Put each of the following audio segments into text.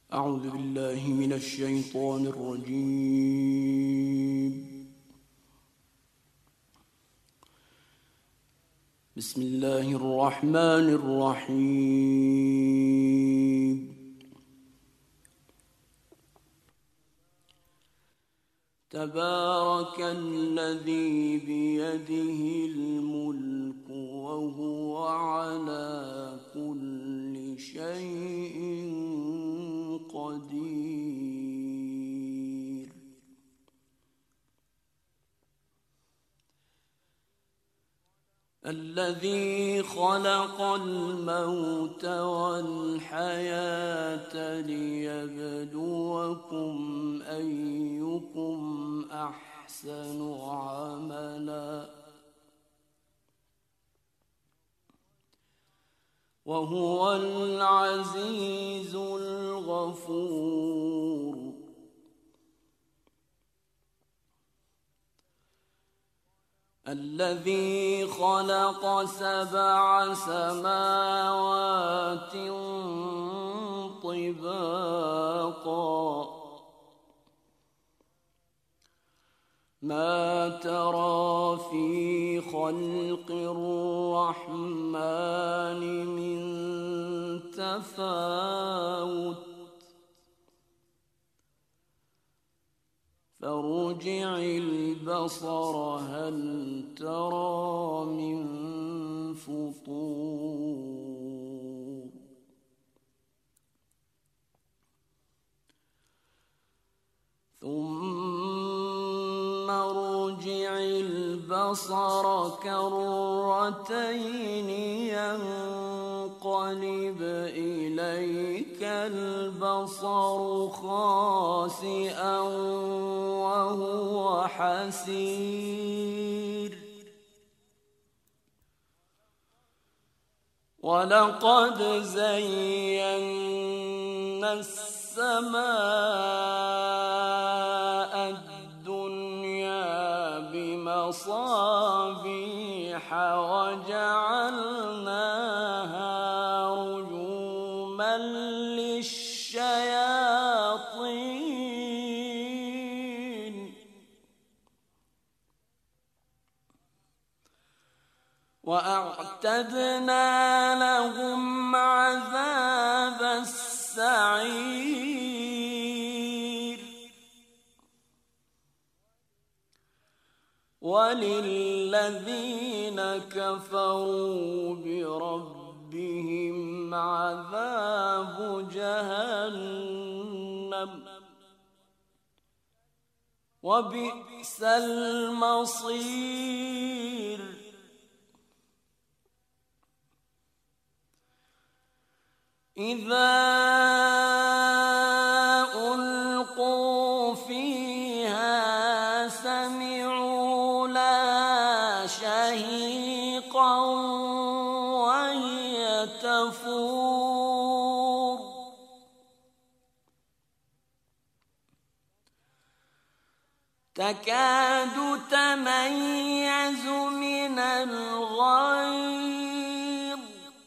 أعوذ بالله من الشيطان الرجيم. بسم الله الرحمن الرحيم. تبارك الذي بيده الملك وهو على كل شيء قدير. الذي خلق الموت والحياة ليبلوكم أيكم أحسن عملا وهو العزيز الغفور. الذي خلق 7 سماوات طباقا ما ترى في خلق الرحمن من تفاوت فارجع البصر هل ترى من فطور. ثم ارجع البصر كرتين ينقلب إليك البصر خاسئا وهو حسير. ولقد زينا السماء الدنيا بمصابيح وجعلناها رجوما للشياطين وأعتدنا لهم عذاب السعير. وللذين كفروا بربهم عذاب جهنم وبئس المصير. إذا ألقوا فيها سمعوا لها شهيقا وهي تفور تكاد تميز من الغيظ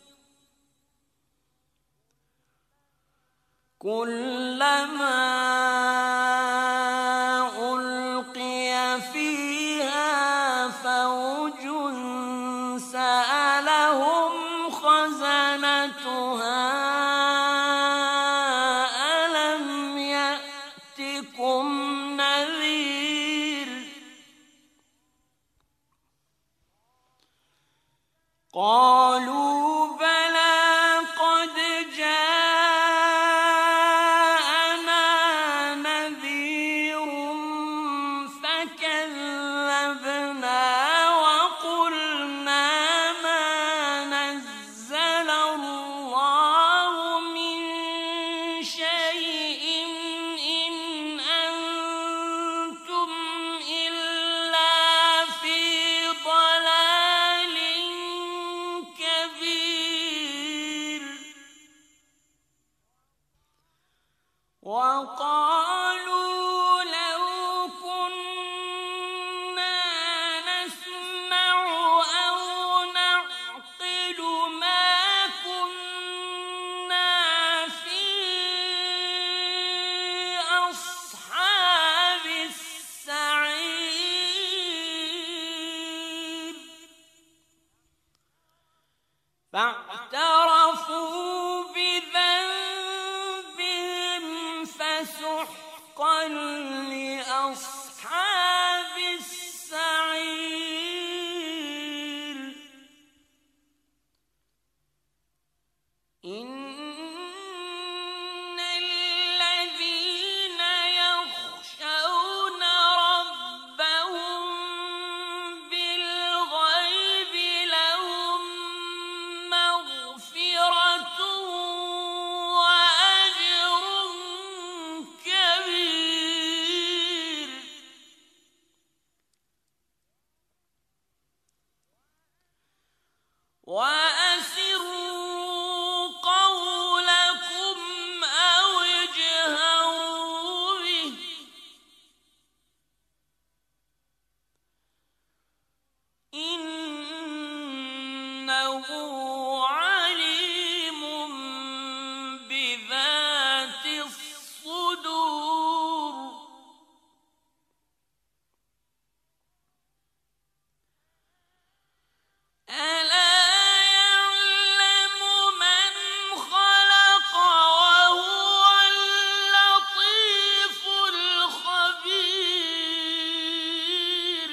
كلما ألقي فيها فوج سألهم خزنتها ألم يأتكم نذير قالوا بلى قد جاءنا نذير فكذبنا وقلنا ما نزل الله من شيء إن أنتم إلا في ضلال كبير. وقالوا لو كنا نسمع أو نعقل ما كنا في أصحاب السعير إن الذين يخشون ربهم بالغيب لهم مغفرة وأجر كبير وأسروا قولكم أو اجهروا به إنه عليم بذات الصدور ألا يعلم من خلق وهو اللطيف الخبير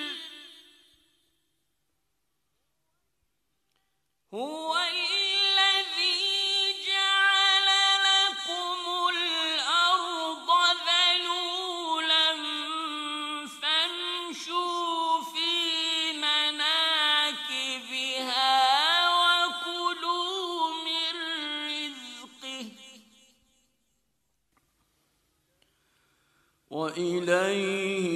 هو الذي جعل لكم الأرض ذلولا فامشوا في مناكبها وكلوا من رزقه وإليه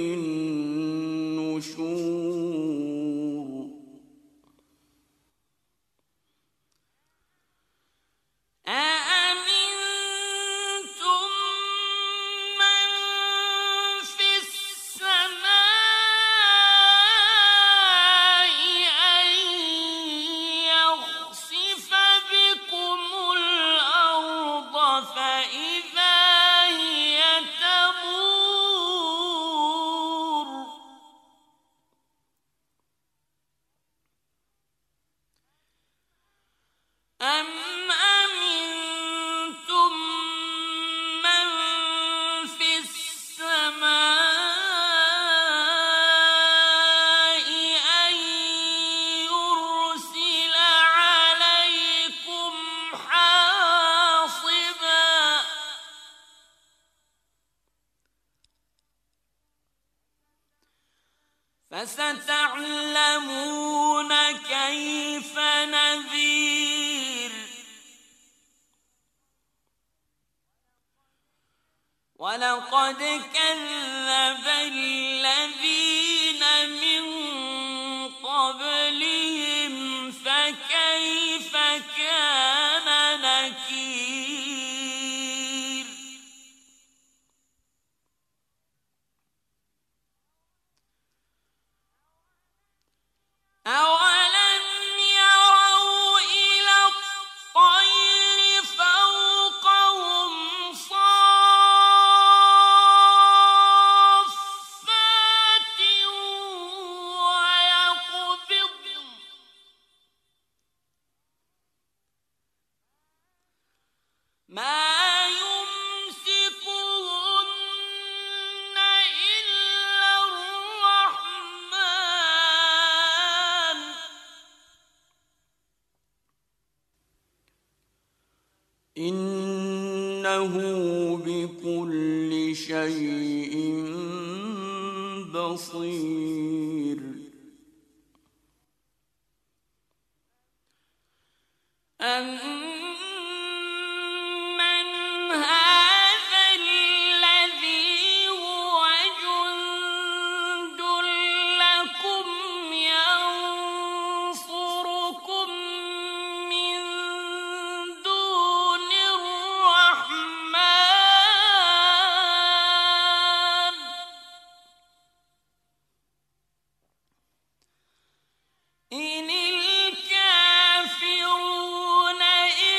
النشور أأمنتم من في السماء أن يخسف بكم الأرض فإذا هي تمور أم أمنتم من في السماء أن يرسل عليكم حاصبا فستعلمون كيف نذير ولقد كذب الذين من قبلهم فكيف كان نكير أولم يروا إلى الطير فوقهم صافات ويقبضن ما يمسكهن إلا الرحمن إنه بكل شيء بصير أَمَّنْ هَذَا الَّذِي هُوَ جُندٌ لَّكُمْ يَنصُرُكُم مِّن دُونِ الرَّحْمَٰنِ إِنِ الْكَافِرُونَ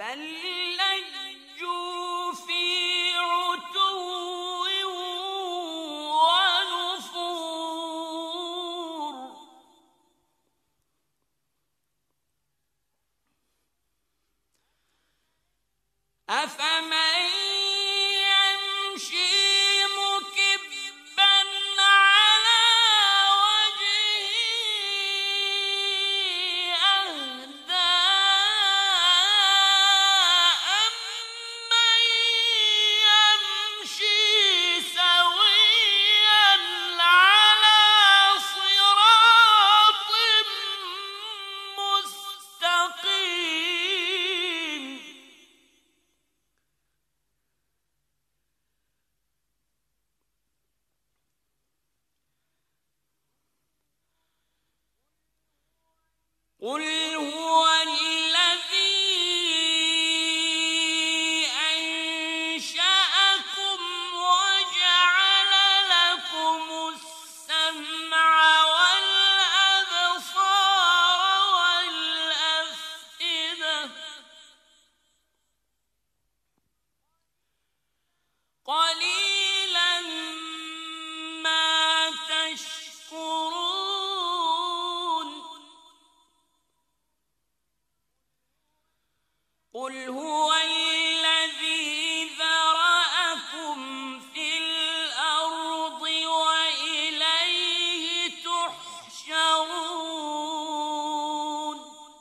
بل لجوا في عتو ونفور أفمن يمشي مكبا على وجهه أهدى أمن يمشي سويا على صراط مستقيم قل هو الذي أنشأكم وجعل لكم السمع والأبصار والأفئدة قليلا ما تشكرون قل هو الذي ذرأكم في الأرض وإليه تحشرون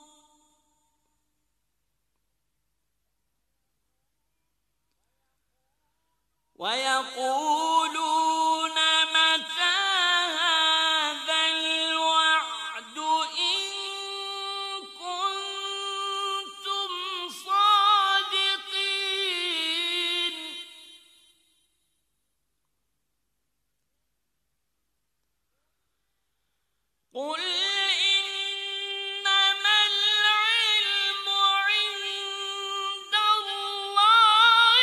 ويقولون متى هذا الوعد إن كنتم صادقين قل إنما العلم عند الله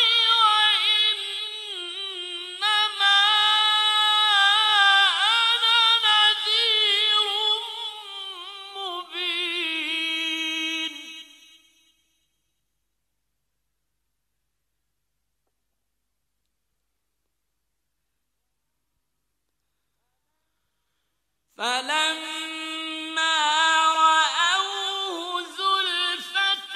وإنما أنا نذير مبين فلما رأوه زلفة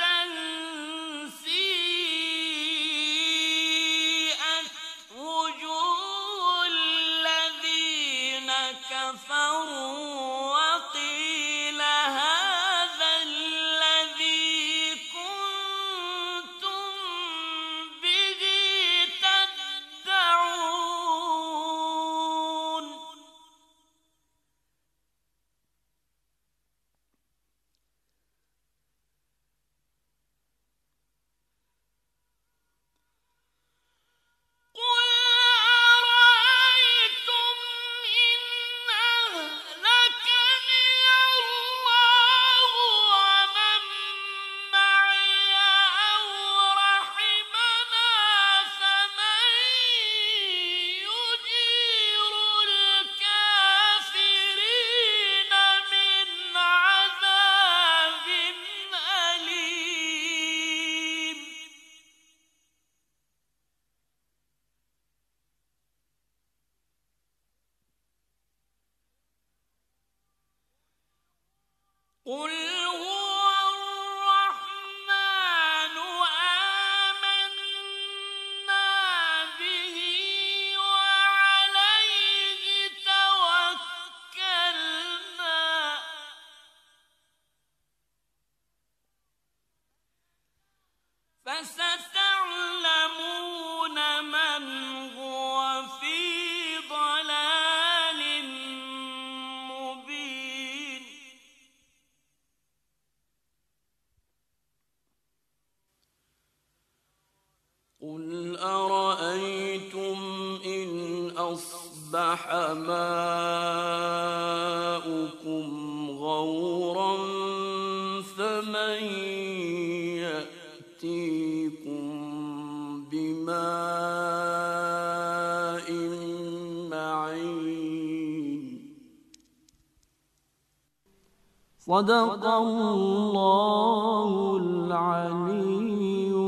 سيئت وجوه الذين كفروا وقيل هذا الذي كنتم به تدعون قل أرأيتم إن أهلكني الله ومن معي أو رحمنا فمن يجير الكافرين من عذاب أليم قل هو الرحمن آمنا به وعليه توكلنا فستعلمون من هو في ضلال مبين قل أرأيتم إن أصبح ماؤكم غورا فمن يأتيكم بماء معين Sadaqallahul aliyyul